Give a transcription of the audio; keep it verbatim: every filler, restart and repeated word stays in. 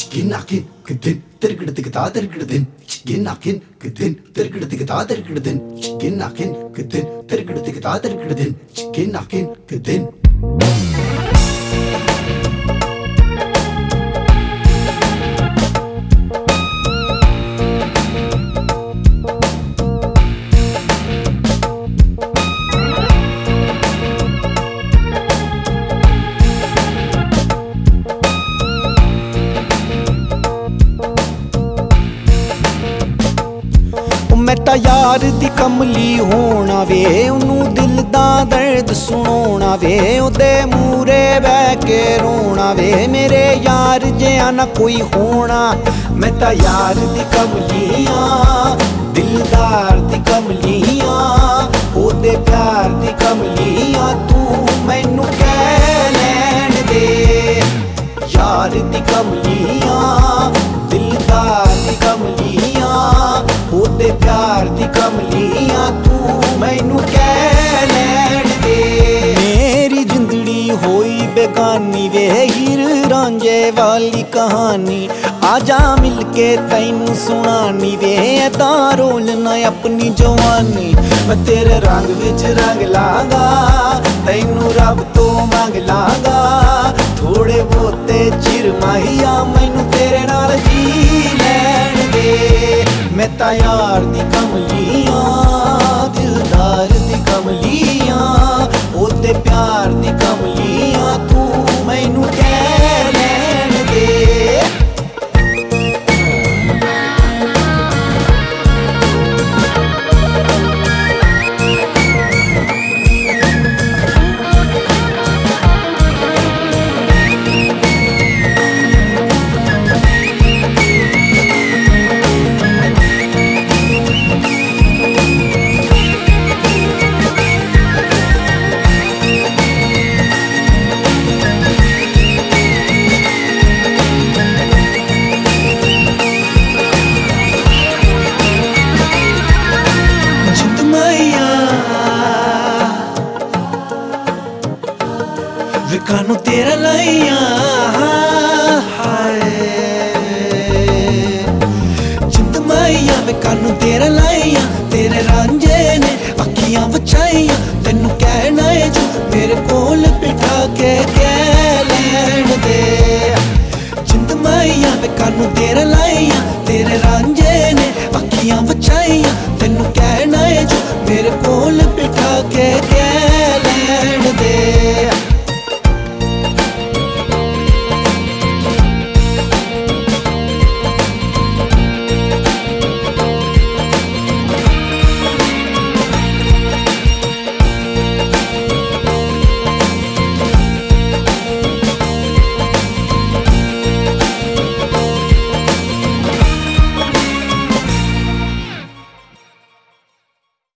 Chiginakin, Kidin, Tirkidatikata, Tirkidin, Chiginakin, Kidin, Tirkidatikata, Tirkidin, Chiginakin, Kidin, Tirkidatikata, Tirkidin, Chiginakin, Kidin. मैं ता यार दी कमली होना वे उन्नू दिल दा दर्द सुनोना वे उदे मूरे बह के रोना वे मेरे यार जिहा ना कोई होना। मैं ता यार दी कमलियां दिलदार दी कमलियां ओदे प्यार दी कमलियां तू मैनू कह लैण दे। यार दी कमलियां दिलदार दी कमलियां ओदे प्यार दी कमलियां तू मैनू कह लैण दे। मेरी जिंदड़ी होई बेगानी वे हीर रांझे वाली कहानी आजा मिलके तैनू सुनानी वे ऐदा रोलना अपनी जवानी। मैं तेरे रंग विच रंग लांगा तैनू रब तो मंग लांगा थोड़े बहुते चिर माहिया मैनू तेरे नाल जी लैण दे। मैं ता यार दी कमलियां दिलदार दी कमलियां ओदे प्यार दी कमलियां तू मैनू कह लैण दे। कानू तेरा लाइया हाय जिंद माइया वे कानू तेरा लाइया तेरे रांझे ने अखियां बचाइया तेनू कहना है जो मेरे कोल बिठा के कह लैण दे। जिंद माइया वे कानू तेरा लाइया तेरे रांझे ने अखियां बचाइया